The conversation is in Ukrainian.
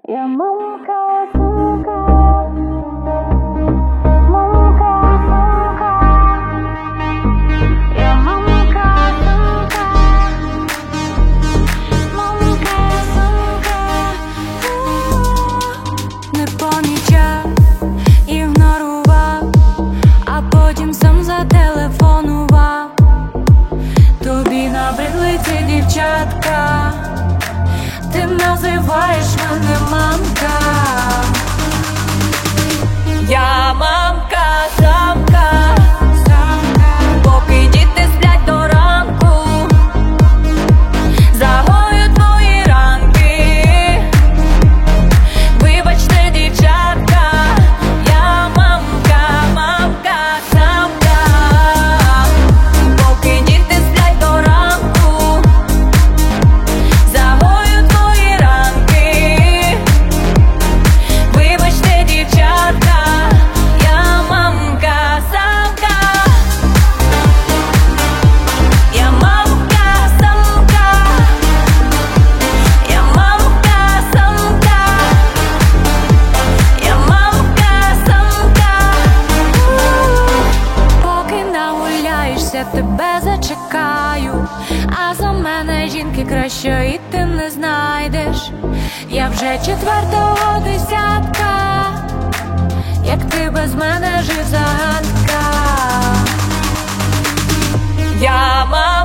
Я мамка, сумка, мамка, сумка. Я мамка, сумка, мамка, сумка. Не помічав, ігнорував, а потім сам зателефонував. Тобі набридли ці дівчатка, ти називаєш мене мамка. Я мамка, самка, поки діти сплять до ранку, загою твої ранки. Вибачте, дівчатка, я мамка, мамка, самка, поки діти сплять до ранку, загою твої ранки. Вибачте, дівчатка, я мамка, самка. Я мамка, самка. Я мамка, самка. Я мамка, самка. Поки нагуляєшся, тебе зачекаю, а за мене жінки кращої ти не знайдеш. Я вже четвертого десятка, як ти без мене жив, загадка. Я